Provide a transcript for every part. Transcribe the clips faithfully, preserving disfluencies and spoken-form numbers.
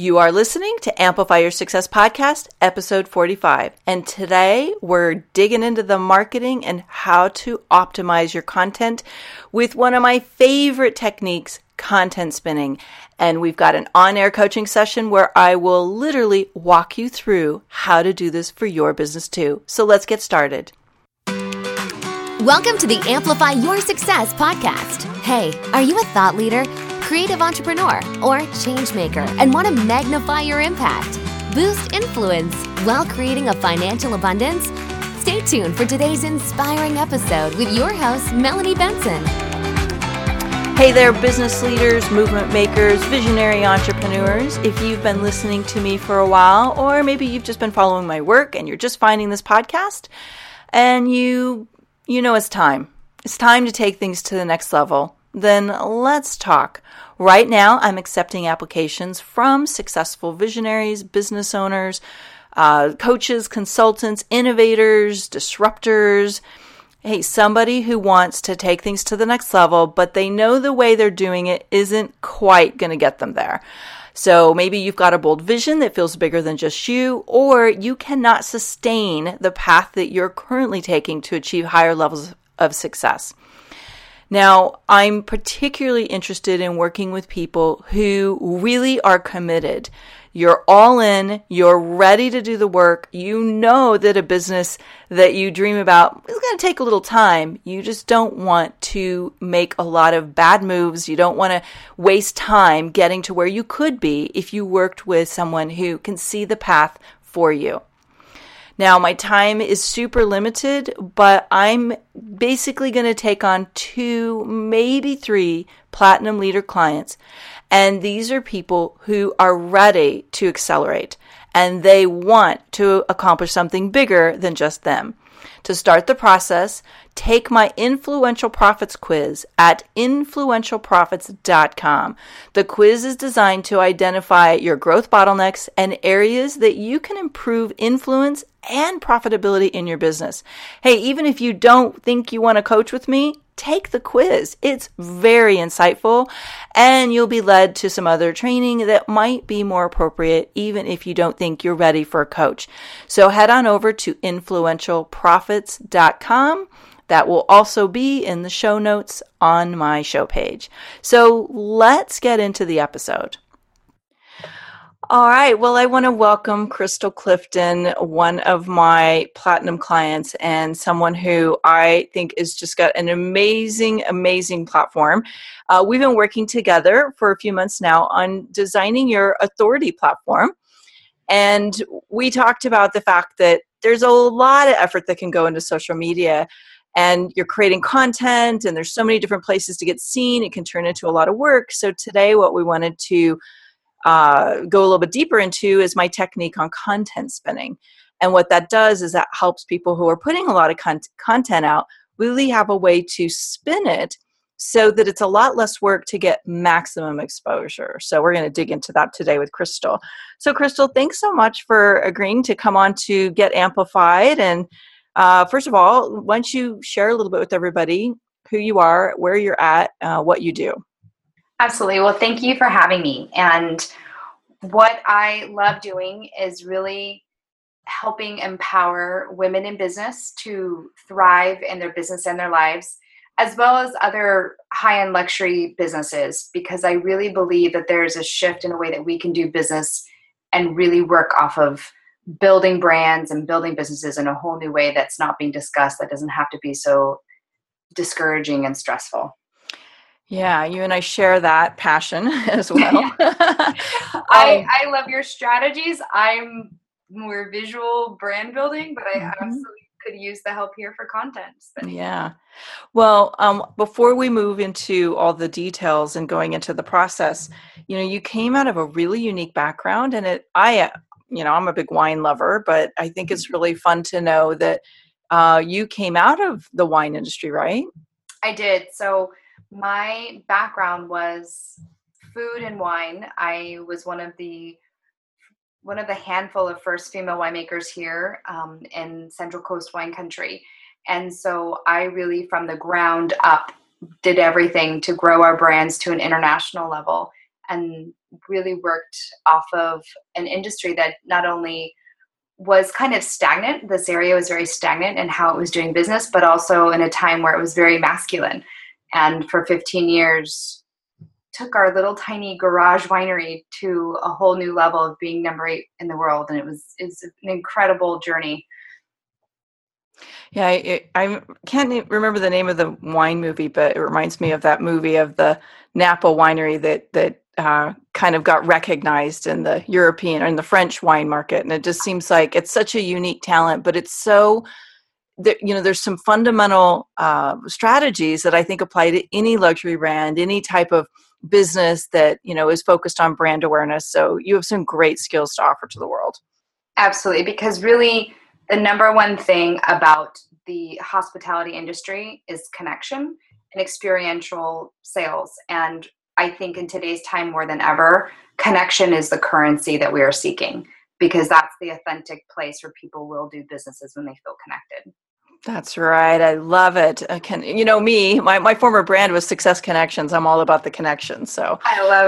You are listening to Amplify Your Success Podcast, episode forty-five. And today we're digging into the marketing and how to optimize your content with one of my favorite techniques, content spinning. And we've got an on-air coaching session where I will literally walk you through how to do this for your business too. So let's get started. Welcome to the Amplify Your Success Podcast. Hey, are you a thought leader, creative entrepreneur, or change maker and want to magnify your impact, boost influence while creating a financial abundance? Stay tuned for today's inspiring episode with your host, Melanie Benson. Hey there, business leaders, movement makers, visionary entrepreneurs. If you've been listening to me for a while, or maybe you've just been following my work and you're just finding this podcast, and you, you know it's time. It's time to take things to the next level. Then let's talk. Right now, I'm accepting applications from successful visionaries, business owners, uh, coaches, consultants, innovators, disruptors. Hey, somebody who wants to take things to the next level, but they know the way they're doing it isn't quite going to get them there. So maybe you've got a bold vision that feels bigger than just you, or you cannot sustain the path that you're currently taking to achieve higher levels of success. Now, I'm particularly interested in working with people who really are committed. You're all in, you're ready to do the work. You know that a business that you dream about is going to take a little time. You just don't want to make a lot of bad moves. You don't want to waste time getting to where you could be if you worked with someone who can see the path for you. Now, my time is super limited, but I'm basically going to take on two, maybe three platinum leader clients. And these are people who are ready to accelerate, and they want to accomplish something bigger than just them. To start the process, take my Influential Profits quiz at influential profits dot com. The quiz is designed to identify your growth bottlenecks and areas that you can improve influence and profitability in your business. Hey, even if you don't think you want to coach with me, take the quiz. It's very insightful, and you'll be led to some other training that might be more appropriate even if you don't think you're ready for a coach. So head on over to influential profits dot com. That will also be in the show notes on my show page. So let's get into the episode. All right. Well, I want to welcome Crystal Clifton, one of my platinum clients and someone who I think has just got an amazing, amazing platform. Uh, we've been working together for a few months now on designing your authority platform. And we talked about the fact that there's a lot of effort that can go into social media, and you're creating content, and there's so many different places to get seen. It can turn into a lot of work. So today what we wanted to Uh, go a little bit deeper into is my technique on content spinning. And what that does is that helps people who are putting a lot of con- content out really have a way to spin it so that it's a lot less work to get maximum exposure. So we're going to dig into that today with Crystal. So Crystal, thanks so much for agreeing to come on to Get Amplified. And uh, first of all, why don't you share a little bit with everybody who you are, where you're at, uh, what you do. Absolutely. Well, thank you for having me. And what I love doing is really helping empower women in business to thrive in their business and their lives, as well as other high-end luxury businesses, because I really believe that there's a shift in the way that we can do business and really work off of building brands and building businesses in a whole new way that's not being discussed, that doesn't have to be so discouraging and stressful. Yeah, you and I share that passion as well. I, I love your strategies. I'm more visual brand building, but I mm-hmm. absolutely could use the help here for content spinning. Yeah. Well, um, before we move into all the details and going into the process, you know, you came out of a really unique background, and it, I, you know, I'm a big wine lover, but I think it's really fun to know that uh, you came out of the wine industry, right? I did. So my background was food and wine. I was one of the one of the handful of first female winemakers here um, in Central Coast wine country. And so I really, from the ground up, did everything to grow our brands to an international level. And really worked off of an industry that not only was kind of stagnant, this area was very stagnant in how it was doing business, but also in a time where it was very masculine. And for fifteen years, took our little tiny garage winery to a whole new level of being number eight in the world. And it was, it was an incredible journey. Yeah, I, I can't remember the name of the wine movie, but it reminds me of that movie of the Napa winery that that uh, kind of got recognized in the European or in the French wine market. And it just seems like it's such a unique talent, but it's so, you know, there's some fundamental uh, strategies that I think apply to any luxury brand, any type of business that, you know, is focused on brand awareness. So you have some great skills to offer to the world. Absolutely, because really the number one thing about the hospitality industry is connection and experiential sales. And I think in today's time more than ever, connection is the currency that we are seeking, because that's the authentic place where people will do businesses when they feel connected. That's right. I love it. I can, you know, me, my, my former brand was Success Connections. I'm all about the connections. So I love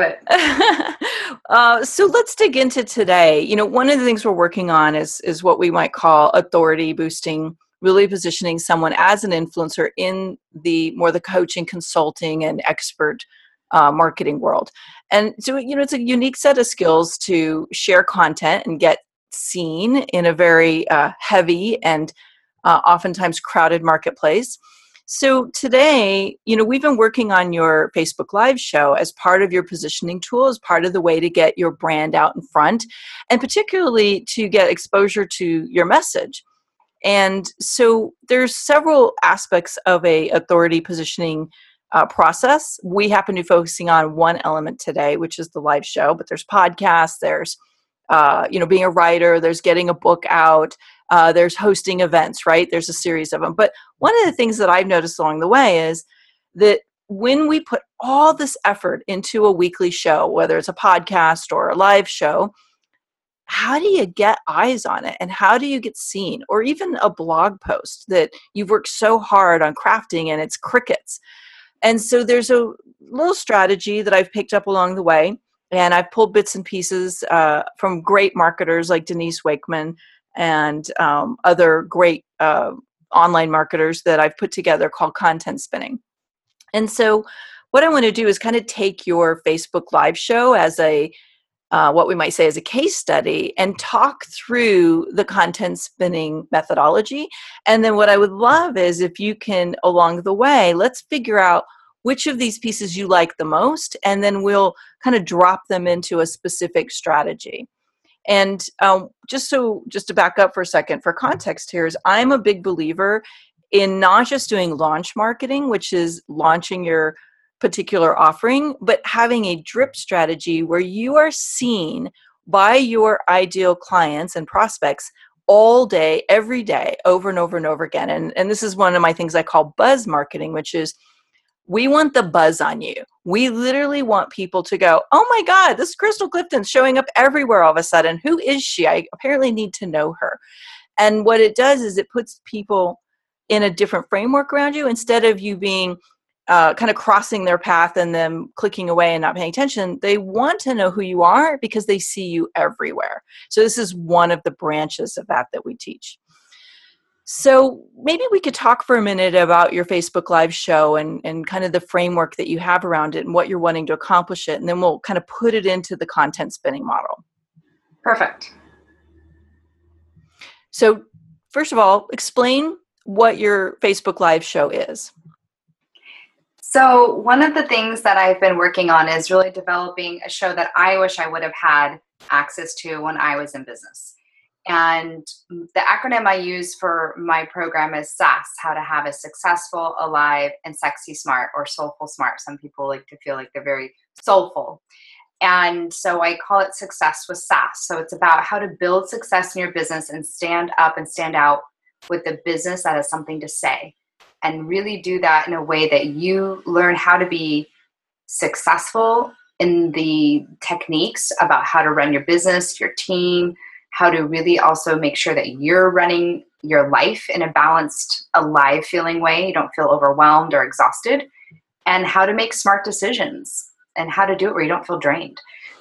it. uh, so let's dig into today. You know, one of the things we're working on is, is what we might call authority boosting, really positioning someone as an influencer in the more the coaching, consulting, and expert uh, marketing world. And so, you know, it's a unique set of skills to share content and get seen in a very uh, heavy and Uh, oftentimes crowded marketplace. So today, you know, we've been working on your Facebook Live show as part of your positioning tool, as part of the way to get your brand out in front, and particularly to get exposure to your message. And so there's several aspects of a authority positioning uh, process. We happen to be focusing on one element today, which is the live show, but there's podcasts, there's, uh, you know, being a writer, there's getting a book out, Uh, there's hosting events, right? There's a series of them. But one of the things that I've noticed along the way is that when we put all this effort into a weekly show, whether it's a podcast or a live show, how do you get eyes on it? And how do you get seen? Or even a blog post that you've worked so hard on crafting and it's crickets. And so there's a little strategy that I've picked up along the way. And I've pulled bits and pieces uh, from great marketers like Denise Wakeman and um, other great uh, online marketers that I've put together called Content Spinning. And so what I want to do is kind of take your Facebook Live show as a, uh, what we might say as a case study, and talk through the content spinning methodology. And then what I would love is if you can, along the way, let's figure out which of these pieces you like the most, and then we'll kind of drop them into a specific strategy. And um, just so, just to back up for a second, for context here, is I'm a big believer in not just doing launch marketing, which is launching your particular offering, but having a drip strategy where you are seen by your ideal clients and prospects all day, every day, over and over and over again. And, and this is one of my things I call buzz marketing, which is we want the buzz on you. We literally want people to go, oh my God, this Crystal Clifton's showing up everywhere all of a sudden. Who is she? I apparently need to know her. And what it does is it puts people in a different framework around you. Instead of you being uh, kind of crossing their path and them clicking away and not paying attention, they want to know who you are because they see you everywhere. So this is one of the branches of that that we teach. So maybe we could talk for a minute about your Facebook Live show and, and kind of the framework that you have around it and what you're wanting to accomplish it. And then we'll kind of put it into the content spinning model. Perfect. So first of all, explain what your Facebook Live show is. So one of the things that I've been working on is really developing a show that I wish I would have had access to when I was in business. And the acronym I use for my program is SASS, how to have a successful, alive, and sexy smart, or soulful smart. Some people like to feel like they're very soulful. And so I call it Success with SASS. So it's about how to build success in your business and stand up and stand out with a business that has something to say. And really do that in a way that you learn how to be successful in the techniques about how to run your business, your team, how to really also make sure that you're running your life in a balanced, alive feeling way. You don't feel overwhelmed or exhausted, and how to make smart decisions and how to do it where you don't feel drained.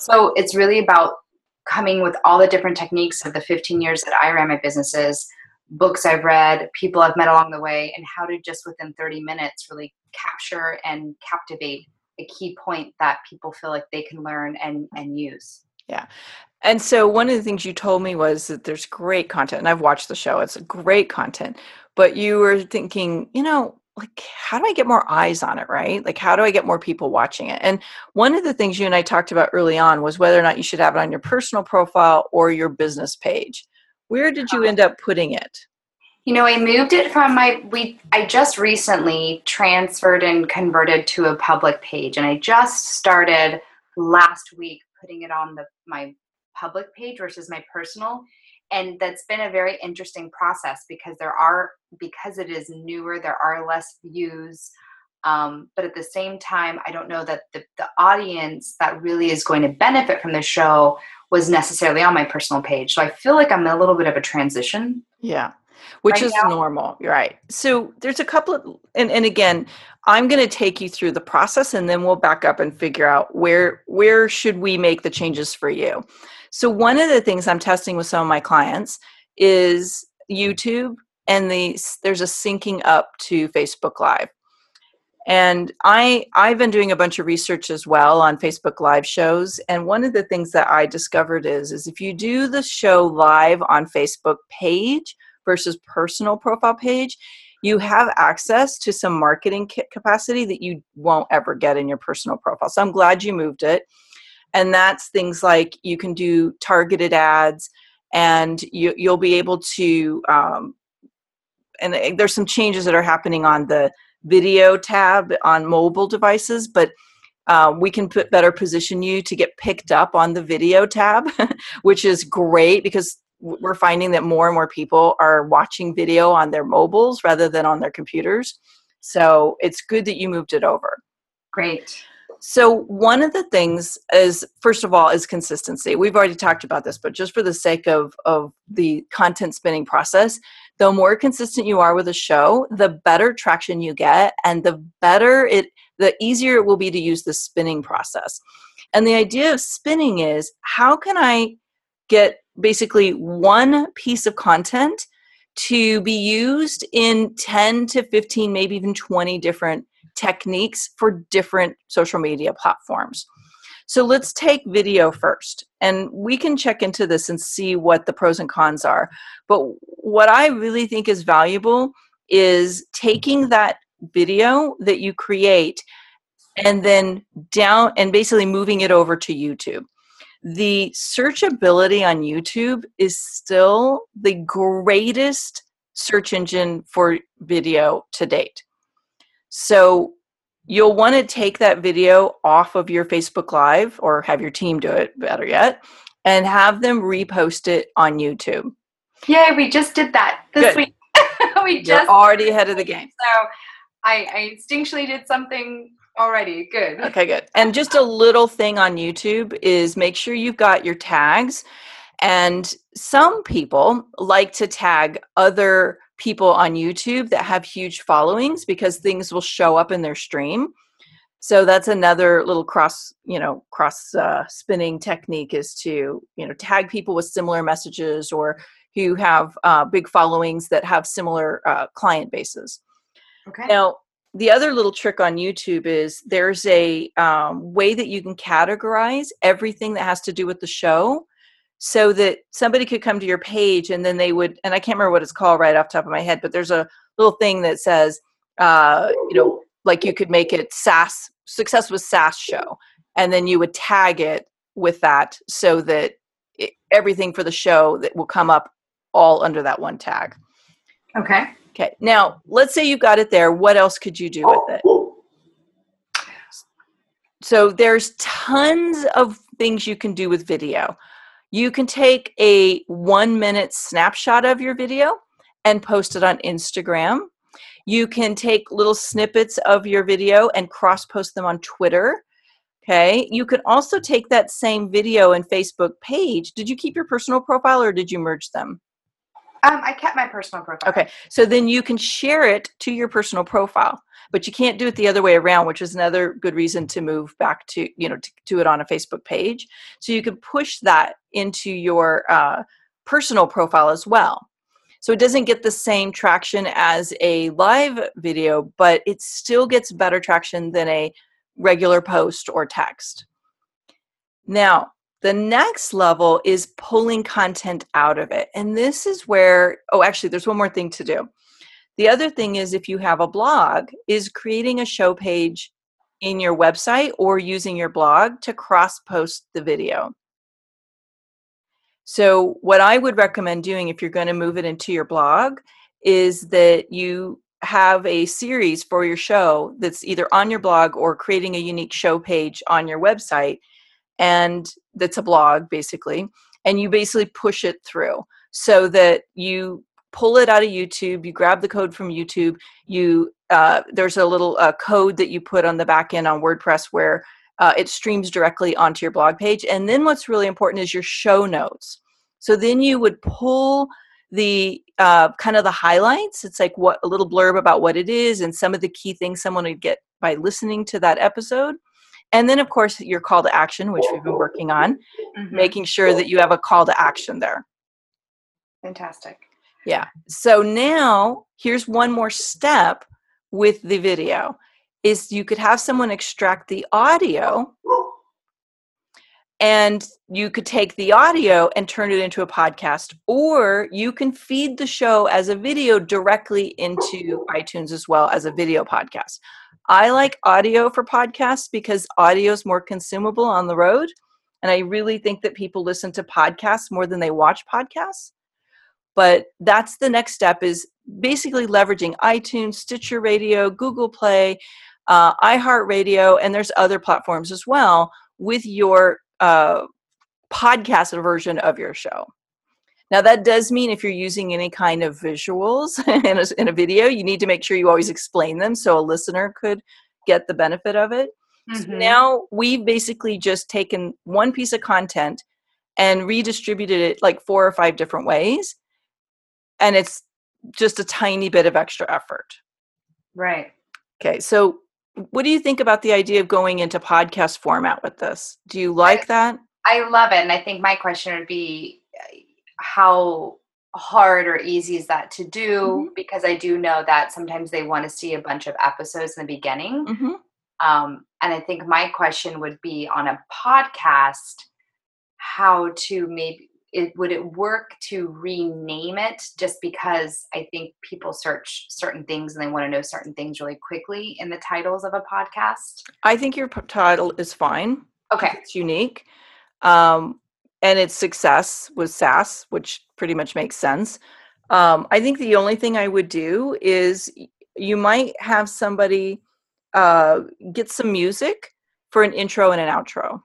So it's really about coming with all the different techniques of the fifteen years that I ran my businesses, books I've read, people I've met along the way, and how to just within thirty minutes really capture and captivate a key point that people feel like they can learn and, and use. Yeah. And so one of the things you told me was that there's great content, and I've watched the show. It's great content, but you were thinking, you know, like, how do I get more eyes on it, right? Like, how do I get more people watching it? And one of the things you and I talked about early on was whether or not you should have it on your personal profile or your business page. Where did you end up putting it? You know, I moved it from my, we, I just recently transferred and converted to a public page, and I just started last week putting it on the, my public page versus my personal. And that's been a very interesting process because there are, because it is newer, there are less views. Um, but at the same time, I don't know that the, the audience that really is going to benefit from the show was necessarily on my personal page. So I feel like I'm in a little bit of a transition. Yeah. Which right is now. Normal. Right. So there's a couple of, and, and again, I'm going to take you through the process, and then we'll back up and figure out where, where should we make the changes for you. So one of the things I'm testing with some of my clients is YouTube, and the, there's a syncing up to Facebook Live. And I, I've been doing a bunch of research as well on Facebook Live shows. And one of the things that I discovered is, is if you do the show live on Facebook page versus personal profile page, you have access to some marketing capacity that you won't ever get in your personal profile. So I'm glad you moved it. And that's things like you can do targeted ads, and you, you'll be able to, um, and there's some changes that are happening on the video tab on mobile devices, but uh, we can put better position you to get picked up on the video tab, which is great because we're finding that more and more people are watching video on their mobiles rather than on their computers. So it's good that you moved it over. Great. So one of the things is, first of all, is consistency. We've already talked about this, but just for the sake of, of the content spinning process, the more consistent you are with a show, the better traction you get, and the better it, the easier it will be to use the spinning process. And the idea of spinning is, how can I get basically one piece of content to be used in ten to fifteen, maybe even twenty different techniques for different social media platforms. So let's take video first, and we can check into this and see what the pros and cons are. But what I really think is valuable is taking that video that you create and then down and basically moving it over to YouTube. The searchability on YouTube is still the greatest search engine for video to date. So you'll want to take that video off of your Facebook Live, or have your team do it, better yet, and have them repost it on YouTube. Yay, we just did that this Good. week. we You're just already ahead of the game. So I, I instinctually did something already. Good. Okay, good. And just a little thing on YouTube is make sure you've got your tags. And some people like to tag other people on YouTube that have huge followings because things will show up in their stream. So that's another little cross, you know, cross uh, spinning technique, is to, you know, tag people with similar messages or who have uh, big followings that have similar uh, client bases. Okay. Now, the other little trick on YouTube is there's a um, way that you can categorize everything that has to do with the show, so that somebody could come to your page and then they would, and I can't remember what it's called right off the top of my head, but there's a little thing that says, uh, you know, like you could make it S A S, Success with S A S show, and then you would tag it with that so that it, everything for the show that will come up all under that one tag. Okay. Okay. Now, let's say you got it there. What else could you do with it? So there's tons of things you can do with video. You can take a one minute snapshot of your video and post it on Instagram. You can take little snippets of your video and cross post them on Twitter. Okay. You can also take that same video and Facebook page. Did you keep your personal profile or did you merge them? Um, I kept my personal profile. Okay. So then you can share it to your personal profile, but you can't do it the other way around, which is another good reason to move back to, you know, to, to it on a Facebook page. So you can push that into your uh, personal profile as well. So it doesn't get the same traction as a live video, but it still gets better traction than a regular post or text. Now, the next level is pulling content out of it. And this is where, oh, actually, there's one more thing to do. The other thing is, if you have a blog, is creating a show page in your website or using your blog to cross-post the video. So what I would recommend doing if you're going to move it into your blog is that you have a series for your show that's either on your blog or creating a unique show page on your website, and that's a blog basically, and you basically push it through so that you pull it out of YouTube, you grab the code from YouTube, you uh, there's a little uh, code that you put on the back end on WordPress where uh, it streams directly onto your blog page. And then what's really important is your show notes. So then you would pull the uh, kind of the highlights. It's like what a little blurb about what it is and some of the key things someone would get by listening to that episode. And then, of course, your call to action, which we've been working on, mm-hmm. making sure that you have a call to action there. Fantastic. Yeah. So now here's one more step with the video is you could have someone extract the audio, and you could take the audio and turn it into a podcast, or you can feed the show as a video directly into iTunes as well as a video podcast. I like audio for podcasts because audio is more consumable on the road. And I really think that people listen to podcasts more than they watch podcasts. But that's the next step, is basically leveraging iTunes, Stitcher Radio, Google Play, uh, iHeartRadio, and there's other platforms as well with your uh, podcast version of your show. Now, that does mean if you're using any kind of visuals in a, in a video, you need to make sure you always explain them so a listener could get the benefit of it. Mm-hmm. So now we've basically just taken one piece of content and redistributed it like four or five different ways. And it's just a tiny bit of extra effort. Right. Okay. So what do you think about the idea of going into podcast format with this? Do you like I, that? I love it. And I think my question would be, how hard or easy is that to do? Mm-hmm. Because I do know that sometimes they want to see a bunch of episodes in the beginning. Mm-hmm. Um, and I think my question would be on a podcast, how to maybe, it, would it work to rename it, just because I think people search certain things and they want to know certain things really quickly in the titles of a podcast? I think your p- title is fine. Okay. It's unique. Um, and its success was S A S, which pretty much makes sense. Um, I think the only thing I would do is you might have somebody uh, get some music for an intro and an outro.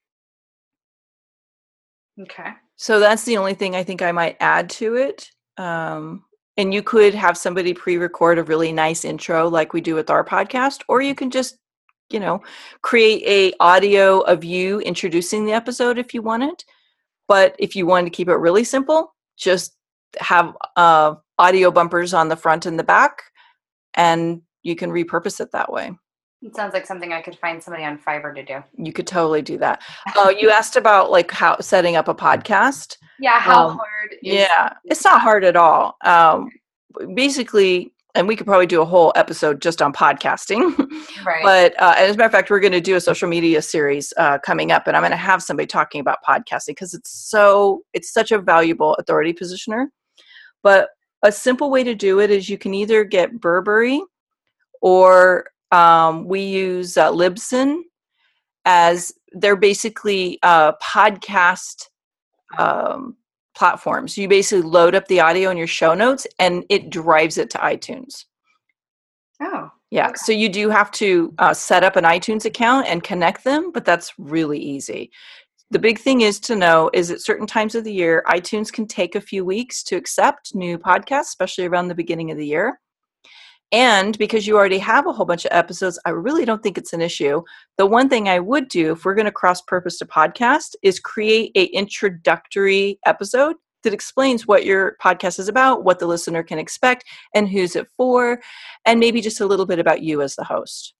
Okay. So that's the only thing I think I might add to it. Um, and you could have somebody pre-record a really nice intro like we do with our podcast, or you can just, you know, create a audio of you introducing the episode if you want it. But if you wanted to keep it really simple, just have uh, audio bumpers on the front and the back, and you can repurpose it that way. It sounds like something I could find somebody on Fiverr to do. You could totally do that. Oh, uh, you asked about like how setting up a podcast. Yeah, how um, hard is Yeah, it's not hard at all. Um, basically, and we could probably do a whole episode just on podcasting. Right. But uh, as a matter of fact, we're going to do a social media series uh, coming up, and I'm going to have somebody talking about podcasting because it's so it's such a valuable authority positioner. But a simple way to do it is you can either get Burberry, or um, we use uh, Libsyn, as they're basically uh, podcast um, platforms. You basically load up the audio in your show notes, and it drives it to iTunes. Oh. Yeah, okay. So you do have to uh, set up an iTunes account and connect them, but that's really easy. The big thing is to know is at certain times of the year, iTunes can take a few weeks to accept new podcasts, especially around the beginning of the year. And because you already have a whole bunch of episodes, I really don't think it's an issue. The one thing I would do if we're going to cross-purpose to podcast is create a introductory episode that explains what your podcast is about, what the listener can expect, and who's it for, and maybe just a little bit about you as the host.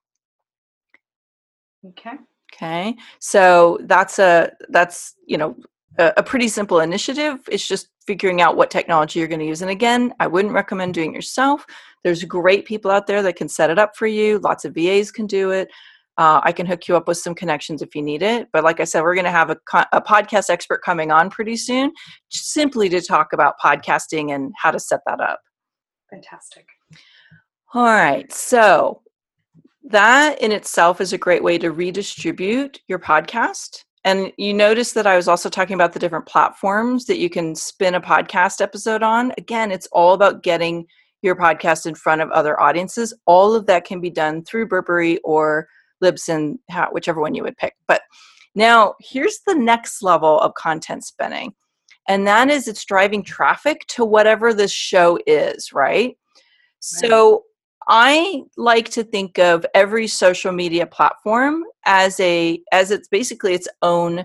Okay. Okay. So that's a, that's, you know, a, a pretty simple initiative. It's just figuring out what technology you're going to use. And again, I wouldn't recommend doing it yourself. There's great people out there that can set it up for you. Lots of V As can do it. Uh, I can hook you up with some connections if you need it. But like I said, we're going to have a, co- a podcast expert coming on pretty soon, simply to talk about podcasting and how to set that up. Fantastic. All right. So that in itself is a great way to redistribute your podcast. And you notice that I was also talking about the different platforms that you can spin a podcast episode on. Again, it's all about getting your podcast in front of other audiences. All of that can be done through Burberry or Libsyn, whichever one you would pick. But now here's the next level of content spinning. And that is it's driving traffic to whatever this show is, right? So I like to think of every social media platform as a as it's basically its own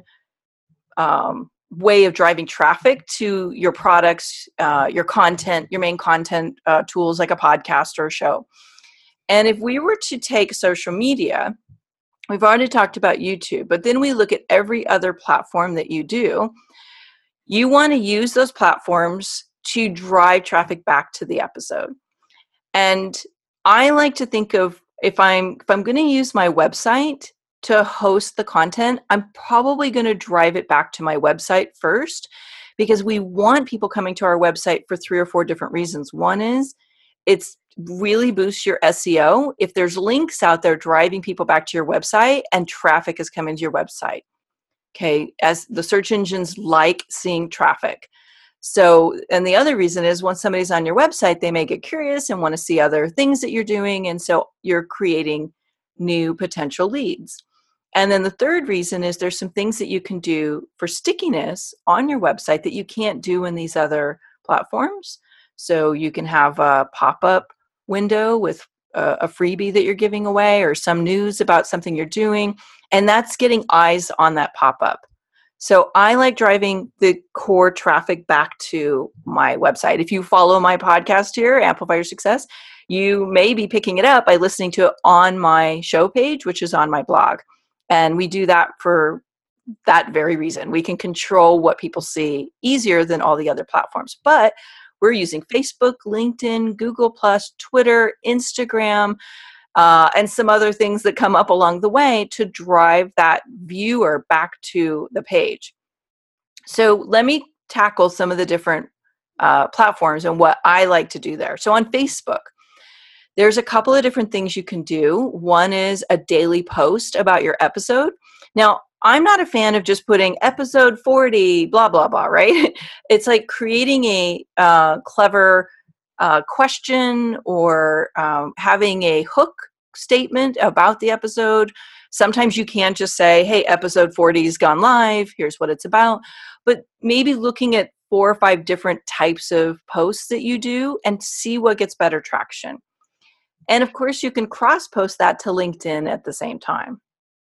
um, way of driving traffic to your products, uh, your content, your main content uh, tools like a podcast or a show. And if we were to take social media, we've already talked about YouTube, but then we look at every other platform that you do. You want to use those platforms to drive traffic back to the episode. And I like to think of if I'm if I'm going to use my website to host the content, I'm probably going to drive it back to my website first, because we want people coming to our website for three or four different reasons. One is it's really boosts your S E O. If there's links out there driving people back to your website and traffic is coming to your website, okay, as the search engines like seeing traffic. So, and the other reason is once somebody's on your website, they may get curious and want to see other things that you're doing. And so you're creating new potential leads. And then the third reason is there's some things that you can do for stickiness on your website that you can't do in these other platforms. So you can have a pop-up window with a, a freebie that you're giving away or some news about something you're doing. And that's getting eyes on that pop-up. So I like driving the core traffic back to my website. If you follow my podcast here, Amplify Your Success, you may be picking it up by listening to it on my show page, which is on my blog. And we do that for that very reason. We can control what people see easier than all the other platforms. But we're using Facebook, LinkedIn, Google plus, Twitter, Instagram, Uh, and some other things that come up along the way to drive that viewer back to the page. So let me tackle some of the different uh, platforms and what I like to do there. So on Facebook, there's a couple of different things you can do. One is a daily post about your episode. Now, I'm not a fan of just putting episode forty, blah, blah, blah, right? It's like creating a uh, clever Uh, question or um, having a hook statement about the episode. Sometimes you can't just say, hey, episode forty has gone live. Here's what it's about. But maybe looking at four or five different types of posts that you do and see what gets better traction. And of course, you can cross-post that to LinkedIn at the same time.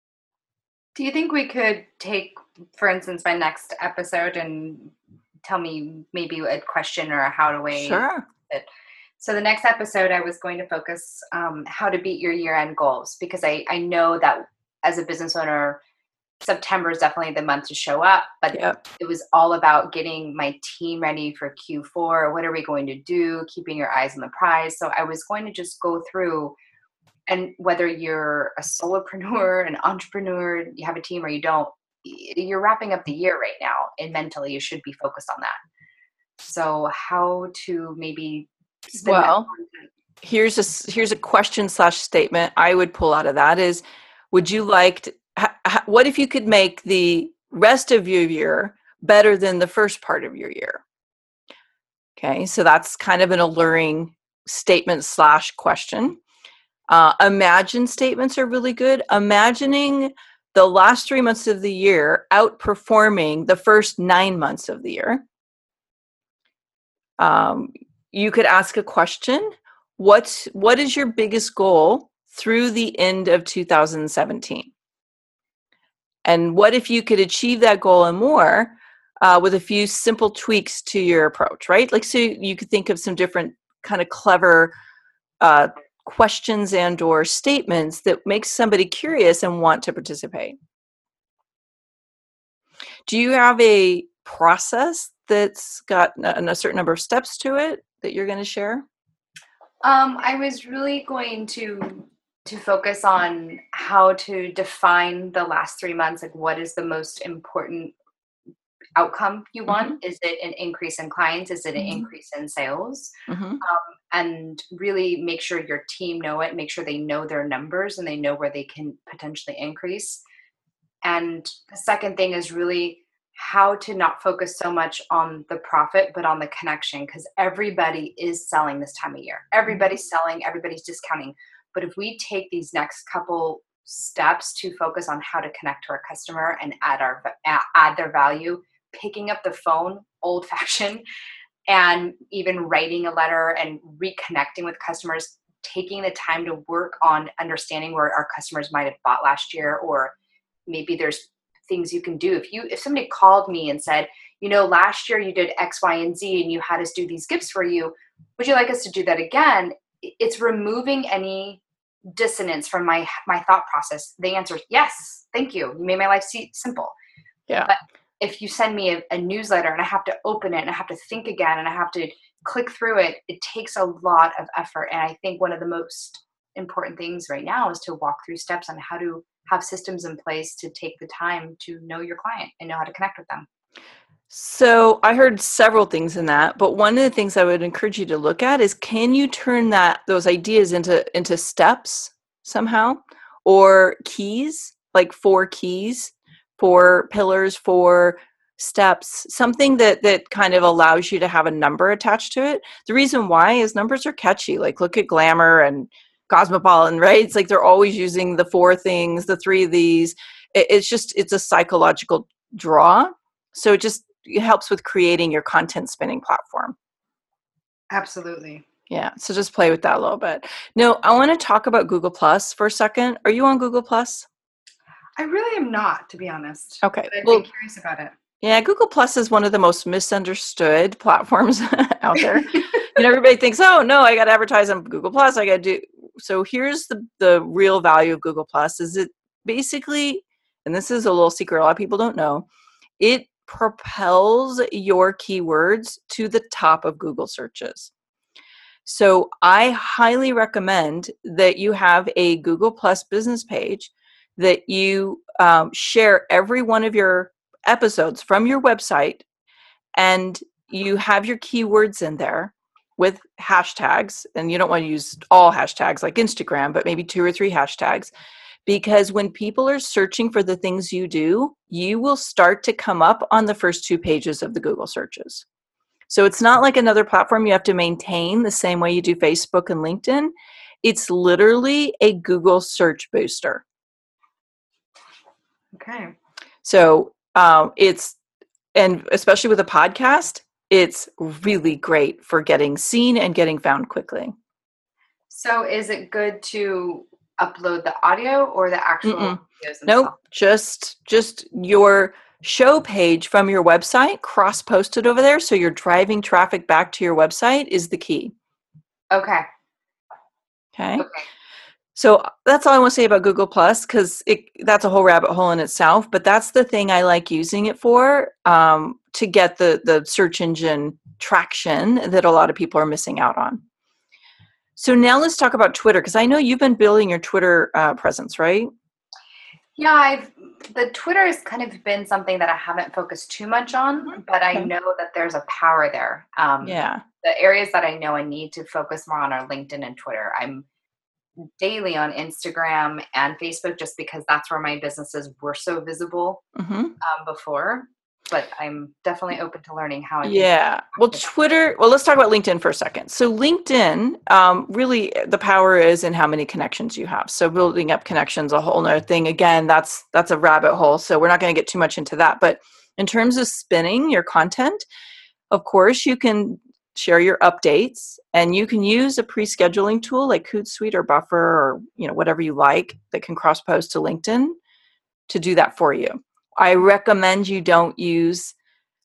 Do you think we could take, for instance, my next episode and tell me maybe a question or a how to way? Sure. It. So the next episode, I was going to focus um, how to beat your year-end goals, because I, I know that as a business owner, September is definitely the month to show up, but yep. It was all about getting my team ready for Q four. What are we going to do? Keeping your eyes on the prize. So I was going to just go through, and whether you're a solopreneur, an entrepreneur, you have a team or you don't, you're wrapping up the year right now, and mentally you should be focused on that. So how to maybe spin well, here's a here's a question slash statement I would pull out of that is, would you like to, ha, what if you could make the rest of your year better than the first part of your year? Okay, so that's kind of an alluring statement slash question. Uh, imagine statements are really good. Imagining the last three months of the year outperforming the first nine months of the year. Um, you could ask a question. What's, what is your biggest goal through the end of two thousand seventeen? And what if you could achieve that goal and more uh, with a few simple tweaks to your approach, right? Like, so you could think of some different kind of clever uh, questions and or statements that make somebody curious and want to participate. Do you have a process that's got a, a certain number of steps to it that you're going to share? Um, I was really going to to focus on how to define the last three months. Like, what is the most important outcome you want? Mm-hmm. Is it an increase in clients? Is it an mm-hmm. increase in sales? Mm-hmm. Um, and really make sure your team know it. Make sure they know their numbers and they know where they can potentially increase. And the second thing is really how to not focus so much on the profit, but on the connection, because everybody is selling this time of year. Everybody's selling, everybody's discounting. But if we take these next couple steps to focus on how to connect to our customer and add our add their value, picking up the phone, old fashioned, and even writing a letter and reconnecting with customers, taking the time to work on understanding where our customers might have bought last year, or maybe there's things you can do. If you, if somebody called me and said, you know, last year you did X, Y, and Z and you had us do these gifts for you, would you like us to do that again? It's removing any dissonance from my, my thought process. The answer is yes. Thank you. You made my life simple. Yeah. But if you send me a, a newsletter and I have to open it and I have to think again and I have to click through it, it takes a lot of effort. And I think one of the most important things right now is to walk through steps on how to have systems in place to take the time to know your client and know how to connect with them. So I heard several things in that, but one of the things I would encourage you to look at is, can you turn that those ideas into into steps somehow, or keys, like four keys, four pillars, four steps, something that that kind of allows you to have a number attached to it. The reason why is numbers are catchy. Like, look at Glamour and Cosmopolitan, right? It's like they're always using the four things, the three of these. It, it's just, it's a psychological draw. So it just it helps with creating your content spinning platform. Absolutely. Yeah. So just play with that a little bit. No, I want to talk about Google Plus for a second. Are you on Google Plus? I really am not, to be honest. Okay. But I'd well, be curious about it. Yeah, Google Plus is one of the most misunderstood platforms out there. You know, everybody thinks, oh no, I got to advertise on Google Plus. I got to do. So here's the, the real value of Google Plus is it basically, and this is a little secret a lot of people don't know, it propels your keywords to the top of Google searches. So I highly recommend that you have a Google Plus business page, that you um, share every one of your episodes from your website, and you have your keywords in there with hashtags, and you don't want to use all hashtags like Instagram, but maybe two or three hashtags, because when people are searching for the things you do, you will start to come up on the first two pages of the Google searches. So it's not like another platform you have to maintain the same way you do Facebook and LinkedIn. It's literally a Google search booster. Okay. So um, it's, and especially with a podcast, it's really great for getting seen and getting found quickly. So is it good to upload the audio or the actual Mm-mm. videos themselves? Nope, just just your show page from your website, cross-posted over there, so you're driving traffic back to your website is the key. Okay. Okay. Okay. So that's all I want to say about Google Plus, because it that's a whole rabbit hole in itself. But that's the thing I like using it for, um, to get the the search engine traction that a lot of people are missing out on. So now let's talk about Twitter, because I know you've been building your Twitter uh, presence, right? Yeah, I've the Twitter has kind of been something that I haven't focused too much on, but I Okay. know that there's a power there. Um, Yeah. The areas that I know I need to focus more on are LinkedIn and Twitter. I'm daily on Instagram and Facebook just because that's where my businesses were so visible Mm-hmm. um, before. But I'm definitely open to learning how I can. Yeah. Well, Twitter, well, let's talk about LinkedIn for a second. So LinkedIn, um, really the power is in how many connections you have. So building up connections, a whole nother thing. Again, that's, that's a rabbit hole. So we're not going to get too much into that, but in terms of spinning your content, of course, you can share your updates, and you can use a pre-scheduling tool like Hootsuite or Buffer or, you know, whatever you like that can cross post to LinkedIn to do that for you. I recommend you don't use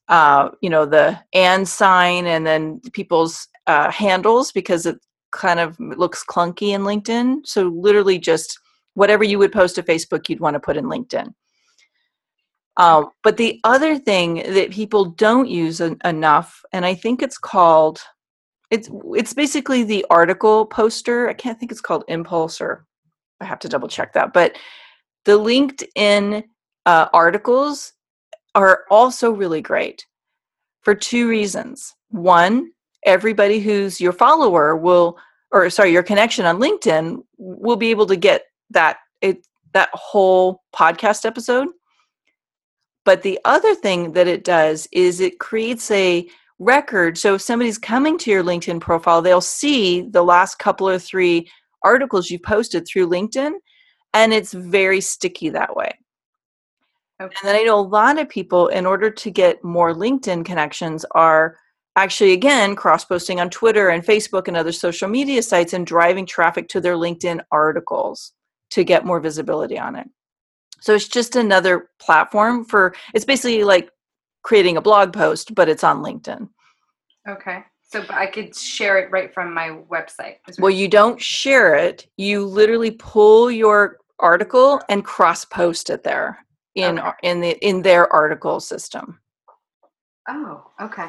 uh, you know, the and sign and then people's uh, handles, because it kind of looks clunky in LinkedIn. So literally just whatever you would post to Facebook, you'd want to put in LinkedIn. Um, but the other thing that people don't use en- enough, and I think it's called, it's it's basically the article poster. I can't think it's called Impulse, or I have to double check that. But the LinkedIn uh, articles are also really great for two reasons. One, everybody who's your follower will, or sorry, your connection on LinkedIn will be able to get that it that whole podcast episode. But the other thing that it does is it creates a record. So if somebody's coming to your LinkedIn profile, they'll see the last couple or three articles you've posted through LinkedIn, and it's very sticky that way. Okay. And then I know a lot of people, in order to get more LinkedIn connections, are actually, again, cross-posting on Twitter and Facebook and other social media sites and driving traffic to their LinkedIn articles to get more visibility on it. So it's just another platform for, it's basically like creating a blog post, but it's on LinkedIn. Okay. So I could share it right from my website. Well, you don't share it. You literally pull your article and cross-post it there in okay. in the in their article system. Oh, okay.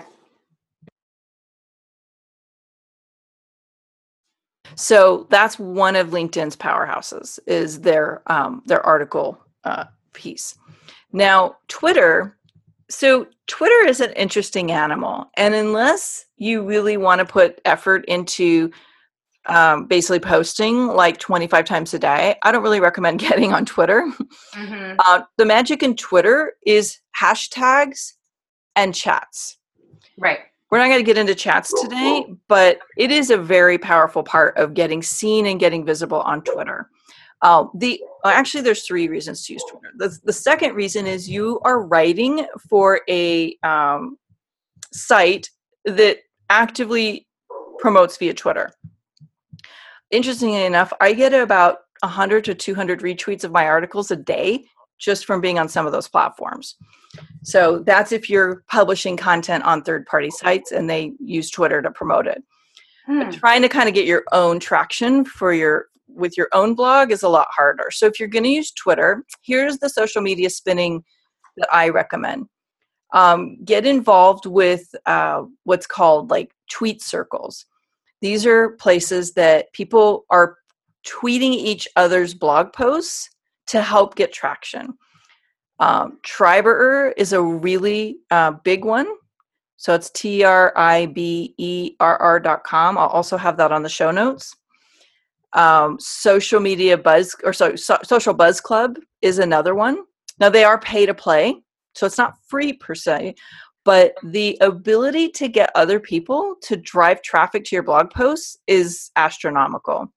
So that's one of LinkedIn's powerhouses, is their um, their article uh, piece. Now, Twitter. So Twitter is an interesting animal, and unless you really want to put effort into um, basically posting like twenty-five times a day, I don't really recommend getting on Twitter. Mm-hmm. Uh, the magic in Twitter is hashtags and chats. Right. We're not going to get into chats today, but it is a very powerful part of getting seen and getting visible on Twitter. Uh, the actually, there's three reasons to use Twitter. The, the second reason is you are writing for a um, site that actively promotes via Twitter. Interestingly enough, I get about one hundred to two hundred retweets of my articles a day just from being on some of those platforms. So that's if you're publishing content on third-party sites and they use Twitter to promote it. Hmm. But trying to kind of get your own traction for your with your own blog is a lot harder. So if you're going to use Twitter, here's the social media spinning that I recommend. Um, get involved with uh, what's called like tweet circles. These are places that people are tweeting each other's blog posts to help get traction. Um, Triberr is a really uh, big one. So it's T R I B E R R dot com. I'll also have that on the show notes. Um, social media buzz or so, so social buzz club is another one. Now they are pay to play, so it's not free per se, but the ability to get other people to drive traffic to your blog posts is astronomical.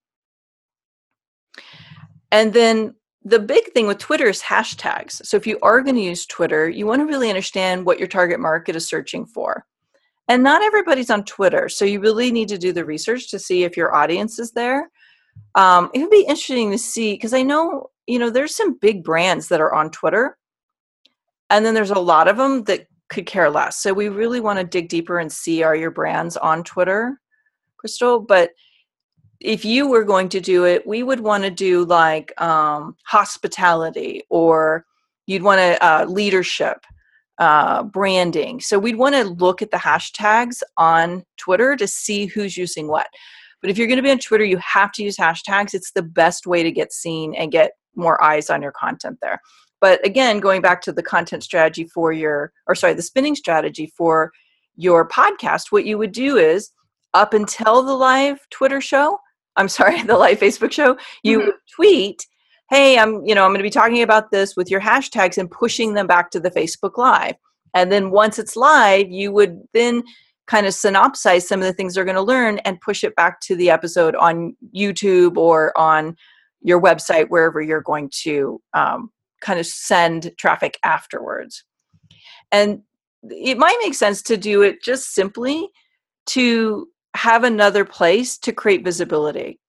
And then the big thing with Twitter is hashtags. So if you are going to use Twitter, you want to really understand what your target market is searching for. And not everybody's on Twitter, so you really need to do the research to see if your audience is there. Um, it would be interesting to see, because I know, you know, there's some big brands that are on Twitter, and then there's a lot of them that could care less. So we really want to dig deeper and see, are your brands on Twitter, Crystal? But if you were going to do it, we would want to do like um, hospitality, or you'd want to uh, leadership, uh, branding. So we'd want to look at the hashtags on Twitter to see who's using what. But if you're going to be on Twitter, you have to use hashtags. It's the best way to get seen and get more eyes on your content there. But again, going back to the content strategy for your, or sorry, the spinning strategy for your podcast, what you would do is up until the live Twitter show, I'm sorry, the live Facebook show, you mm-hmm. would tweet, hey, I'm, you know, I'm going to be talking about this with your hashtags and pushing them back to the Facebook Live. And then once it's live, you would then kind of synopsize some of the things they're going to learn and push it back to the episode on YouTube or on your website, wherever you're going to um, kind of send traffic afterwards. And it might make sense to do it just simply to have another place to create visibility.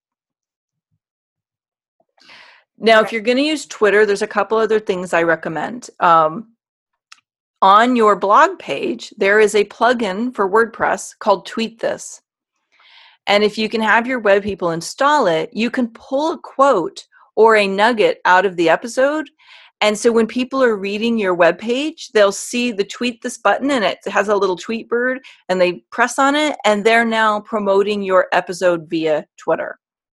Now, if you're going to use Twitter, there's a couple other things I recommend. Um, on your blog page, there is a plugin for WordPress called Tweet This. And if you can have your web people install it, you can pull a quote or a nugget out of the episode. And so when people are reading your web page, they'll see the Tweet This button, and it has a little tweet bird, and they press on it, and they're now promoting your episode via Twitter.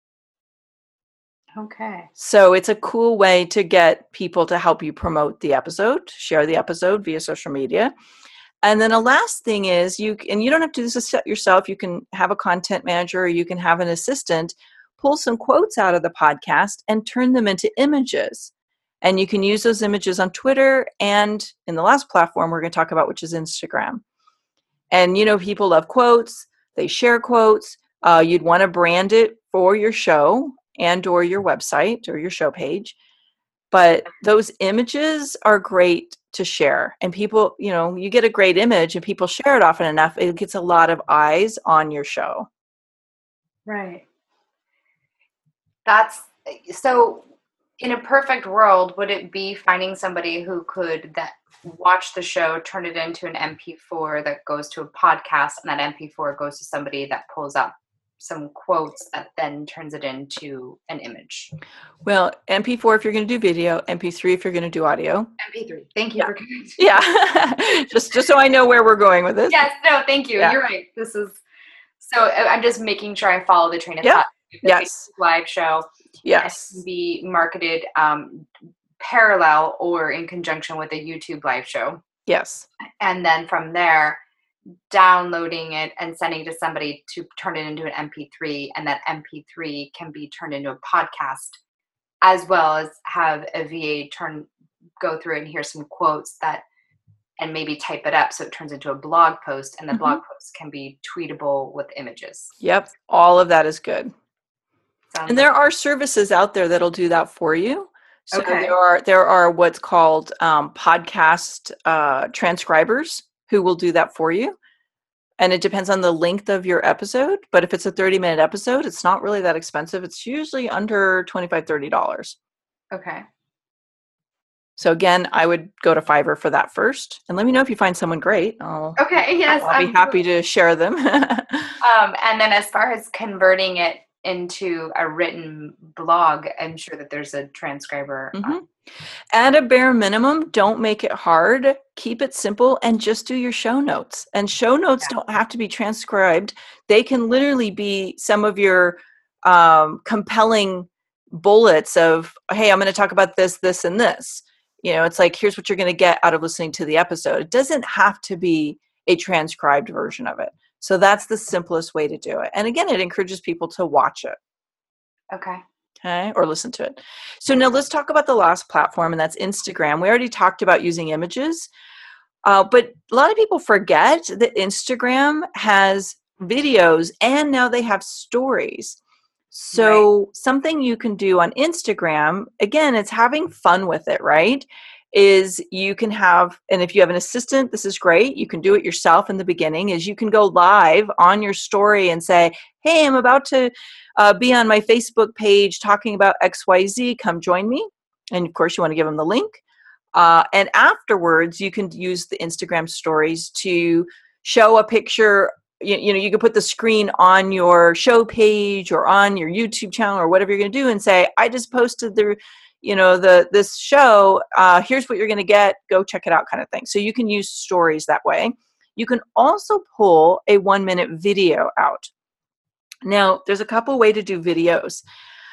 Okay. So it's a cool way to get people to help you promote the episode, share the episode via social media. And then a last thing is you, and you don't have to do this yourself. You can have a content manager, or you can have an assistant pull some quotes out of the podcast and turn them into images. And you can use those images on Twitter and in the last platform we're going to talk about, which is Instagram. And, you know, people love quotes. They share quotes. Uh, you'd want to brand it for your show and or your website or your show page. But those images are great to share. And people, you know, you get a great image and people share it often enough, it gets a lot of eyes on your show. Right. That's so in a perfect world, would it be finding somebody who could that watch the show, turn it into an M P four that goes to a podcast, and that M P four goes to somebody that pulls up some quotes that then turns it into an image? Well, M P four if you're going to do video, M P three if you're going to do audio. M P three. Thank you yeah. for correcting. Yeah. just just so I know where we're going with this. Yes, no, thank you. Yeah. You're right. This is so I'm just making sure I follow the train of yeah. thought. The yes. Live show. Yes. Can be marketed um, parallel or in conjunction with a YouTube live show. Yes. And then from there, downloading it and sending it to somebody to turn it into an M P three, and that M P three can be turned into a podcast, as well as have a V A turn go through it and hear some quotes that and maybe type it up so it turns into a blog post, and the mm-hmm. blog post can be tweetable with images. Yep. All of that is good. Sounds and like- there are services out there that'll do that for you. So okay. there are there are what's called um, podcast uh, transcribers who will do that for you. And it depends on the length of your episode. But if it's a thirty minute episode, it's not really that expensive. It's usually under twenty-five dollars, thirty dollars. Okay. So again, I would go to Fiverr for that first. And let me know if you find someone great. I'll, okay, yes. I'll be happy to share them. um, and then as far as converting it into a written blog, I'm sure that there's a transcriber. Mm-hmm. Um, At a bare minimum, don't make it hard. Keep it simple and just do your show notes. And show notes yeah. don't have to be transcribed. They can literally be some of your um, compelling bullets of, hey, I'm going to talk about this, this, and this. You know, it's like, here's what you're going to get out of listening to the episode. It doesn't have to be a transcribed version of it. So that's the simplest way to do it. And again, it encourages people to watch it. Okay. Okay, or listen to it. So now let's talk about the last platform, and that's Instagram. We already talked about using images, uh, but a lot of people forget that Instagram has videos, and now they have stories. So right. something you can do on Instagram, again, it's having fun with it, right? Is you can have, and if you have an assistant, this is great. You can do it yourself in the beginning, is you can go live on your story and say, hey, I'm about to uh, be on my Facebook page talking about X Y Z. Come join me. And of course, you want to give them the link. Uh, and afterwards, you can use the Instagram stories to show a picture. You, you know, you can put the screen on your show page or on your YouTube channel or whatever you're going to do and say, I just posted the, you know, the this show. Uh, here's what you're going to get. Go check it out, kind of thing. So you can use stories that way. You can also pull a one minute video out. Now, there's a couple ways to do videos.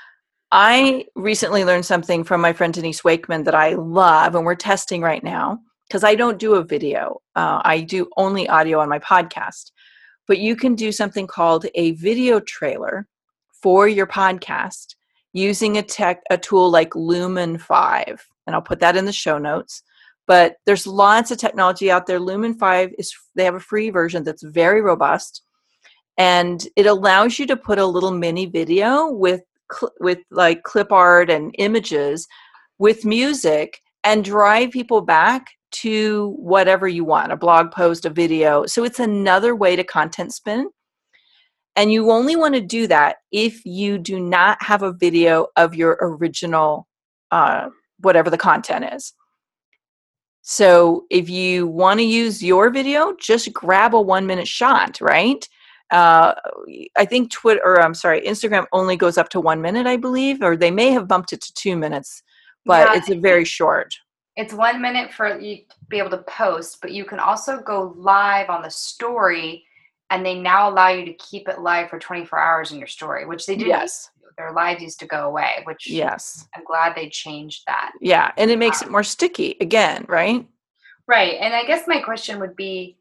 I recently learned something from my friend Denise Wakeman that I love, and we're testing right now because I don't do a video. Uh, I do only audio on my podcast. But you can do something called a video trailer for your podcast using a tech, a tool like Lumen five. And I'll put that in the show notes. But there's lots of technology out there. Lumen five is, they have a free version that's very robust. And it allows you to put a little mini video with, cl- with like clip art and images with music and drive people back to whatever you want, a blog post, a video. So it's another way to content spin. And you only want to do that if you do not have a video of your original, uh, whatever the content is. So if you want to use your video, just grab a one minute shot, right? Uh, I think Twitter, or I'm sorry, Instagram only goes up to one minute, I believe, or they may have bumped it to two minutes, but Yeah, it's a very short. It's one minute for you to be able to post, but you can also go live on the story, and they now allow you to keep it live for twenty-four hours in your story, which they didn't. Yes. Their lives used to go away, which Yes. I'm glad they changed that. Yeah, and it makes um, it more sticky again, right? Right. And I guess my question would be,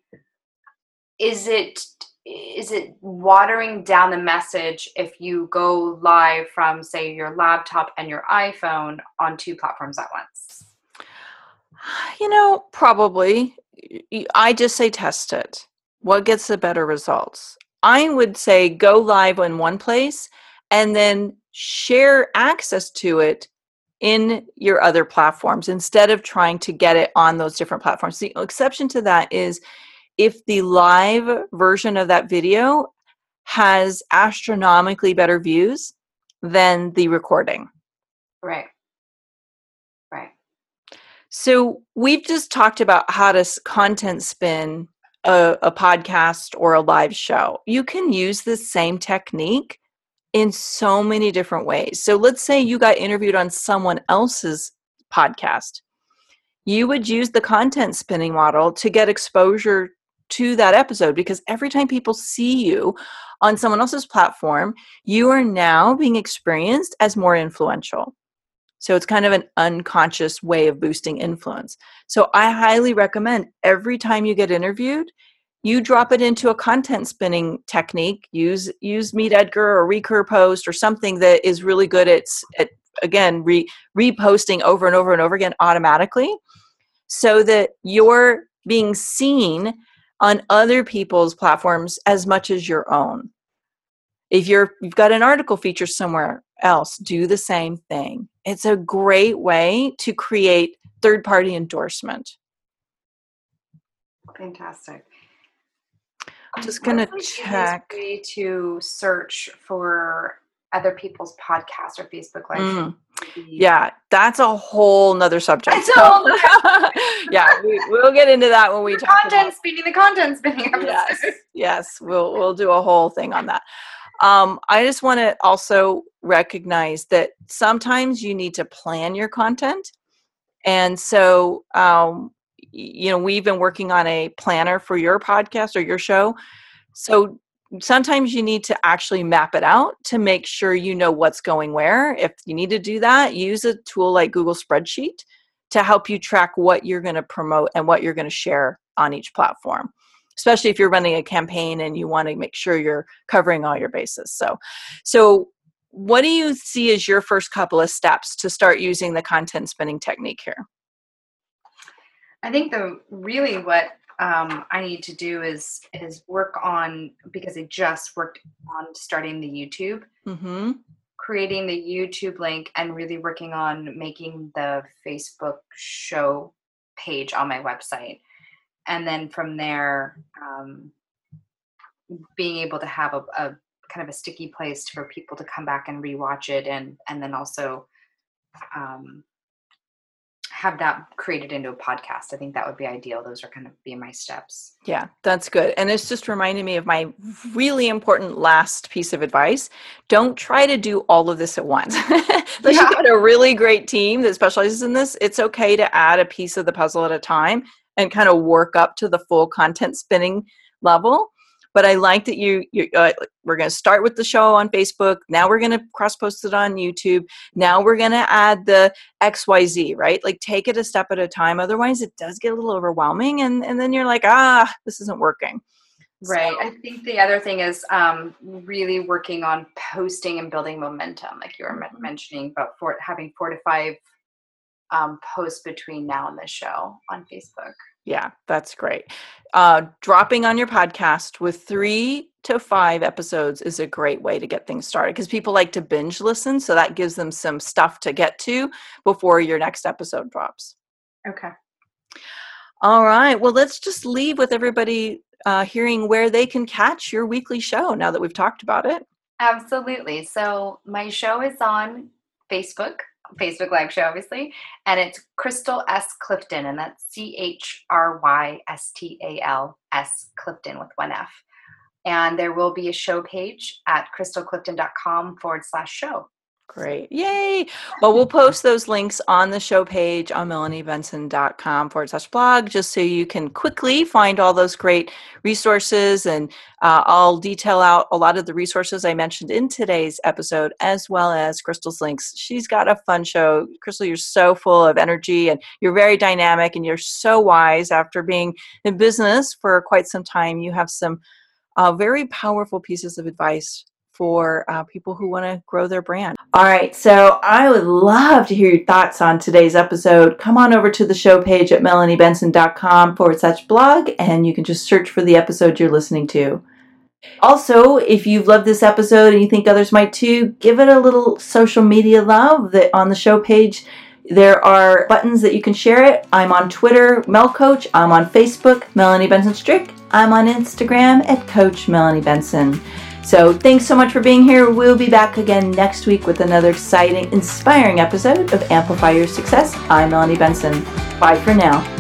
is it is it watering down the message if you go live from, say, your laptop and your iPhone on two platforms at once? You know, probably. I just say test it. What gets the better results? I would say go live in one place and then share access to it in your other platforms instead of trying to get it on those different platforms. The exception to that is if the live version of that video has astronomically better views than the recording. Right. Right. So we've just talked about how to content spin a, a podcast or a live show. You can use the same technique in so many different ways. So let's say you got interviewed on someone else's podcast. You would use the content spinning model to get exposure to that episode, because every time people see you on someone else's platform, you are now being experienced as more influential. So it's kind of an unconscious way of boosting influence. So I highly recommend every time you get interviewed, you drop it into a content spinning technique. Use use Meet Edgar or Recur Post or something that is really good at, at again, re, reposting over and over and over again automatically, so that you're being seen on other people's platforms as much as your own. If you're, you've got an article feature somewhere else, do the same thing. It's a great way to create third-party endorsement. Fantastic. I'm just going to check. Way to search for other people's podcasts or Facebook Live. Mm. Yeah, that's a whole nother subject. That's a whole nother- yeah, we, we'll get into that when we the talk content about spinning, the content spinning episode. Yes, yes, we'll we'll do a whole thing on that. Um, I just want to also recognize that sometimes you need to plan your content. And so, um, you know, we've been working on a planner for your podcast or your show. So sometimes you need to actually map it out to make sure you know what's going where. If you need to do that, use a tool like Google Spreadsheet to help you track what you're going to promote and what you're going to share on each platform, especially if you're running a campaign and you want to make sure you're covering all your bases. So, so what do you see as your first couple of steps to start using the content spinning technique here? I think the really what um, I need to do is is work on, because I just worked on starting the YouTube, mm-hmm. creating the YouTube link, and really working on making the Facebook show page on my website. And then from there, um, being able to have a, a kind of a sticky place for people to come back and rewatch it, and and then also um, have that created into a podcast. I think that would be ideal. Those are kind of be my steps. Yeah, that's good. And it's just reminding me of my really important last piece of advice. Don't try to do all of this at once. Unless yeah. you've got a really great team that specializes in this, it's okay to add a piece of the puzzle at a time and kind of work up to the full content spinning level. But I like that you, you uh, we're going to start with the show on Facebook. Now we're going to cross-post it on YouTube. Now we're going to add the X Y Z, right? Like take it a step at a time. Otherwise it does get a little overwhelming. And, and then you're like, ah, this isn't working. Right. So, I think the other thing is um, really working on posting and building momentum. Like you were mm-hmm. mentioning about four, having four to five um, posts between now and the show on Facebook. Yeah, that's great. Uh, dropping on your podcast with three to five episodes is a great way to get things started, because people like to binge listen. So that gives them some stuff to get to before your next episode drops. Okay. All right. Well, let's just leave with everybody uh, hearing where they can catch your weekly show now that we've talked about it. Absolutely. So my show is on Facebook, Facebook Live show, obviously. And it's Crystal S. Clifton, and that's C H R Y S T A L S Clifton with one F. And there will be a show page at crystalclifton.com forward slash show. Great. Yay. Well, we'll post those links on the show page on melaniebenson.com forward slash blog, just so you can quickly find all those great resources. And uh, I'll detail out a lot of the resources I mentioned in today's episode, as well as Crystal's links. She's got a fun show. Crystal, you're so full of energy and you're very dynamic and you're so wise. After being in business for quite some time, you have some uh, very powerful pieces of advice for uh, people who want to grow their brand. All right, so I would love to hear your thoughts on today's episode. Come on over to the show page at melaniebenson.com forward slash blog, and you can just search for the episode you're listening to. Also, if you've loved this episode and you think others might too, give it a little social media love. That on the show page, there are buttons that you can share it. I'm on Twitter, Mel Coach. I'm on Facebook, Melanie Benson Strick. I'm on Instagram at Coach Melanie Benson. So thanks so much for being here. We'll be back again next week with another exciting, inspiring episode of Amplify Your Success. I'm Melanie Benson. Bye for now.